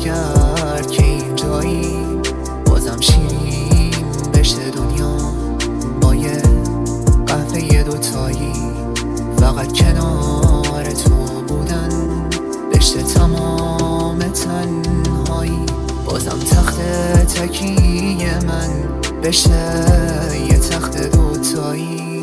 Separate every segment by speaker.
Speaker 1: کرد که اینجایی بازم شیرین بشه دنیا با یه قهوه دوتایی، فقط کنار تو بودن بشه تمام تنهایی. بازم تخت تکیه من بشه یه تخت دوتایی.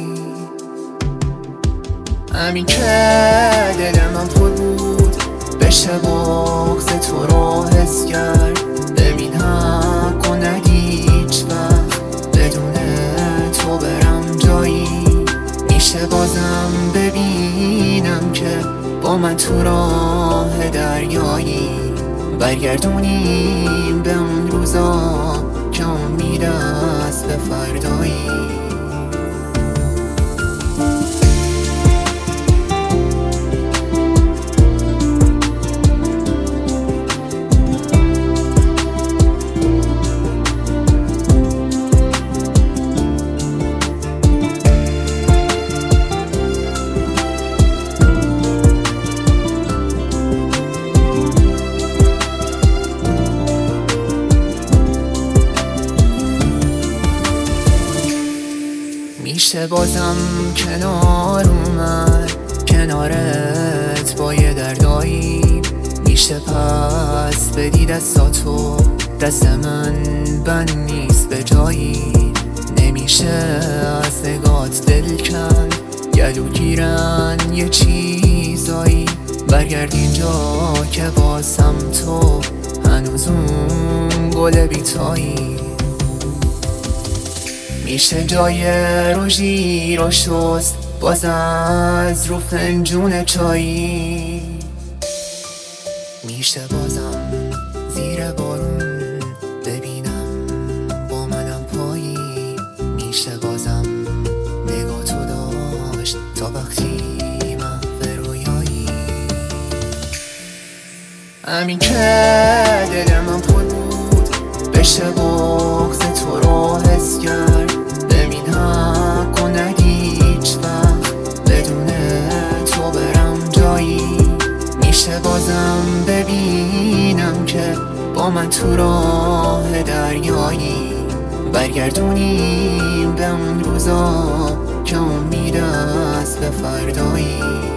Speaker 1: همین که دل من پر بود بشه بغض تو رو حس کرد. ببین حق و ندی هیچ وقت بدون تو برم جایی. میشه بازم ببینم که با من تو راه دریایی، برگردونیم به اون روزا که امید است به فردایی. میشه بازم کنار اومد کنارت با یه دردایی. میشه پس بدی دستاتو، دست من بند نیست به جایی. نمیشه از نگات دل کند گلوگیرن یه چیزایی. برگرد اینجا که بازم تو هنوز اون گل بیتایی. میشه جای روژی رو شست باز از رو فنجون چایی. میشه بازم زیر بارون ببینم با منم پایی. میشه بازم نگاه تو داشت تا وقتی محو رویایی. همین که دل من پر بود بشه بغض تو رو حس کرد. ببین حق و ندی هیچ وقت بدون تو برم جایی. میشه بازم ببینم که با من تو راه دریایی، برگردونیم به اون روزا که امید است به فردایی.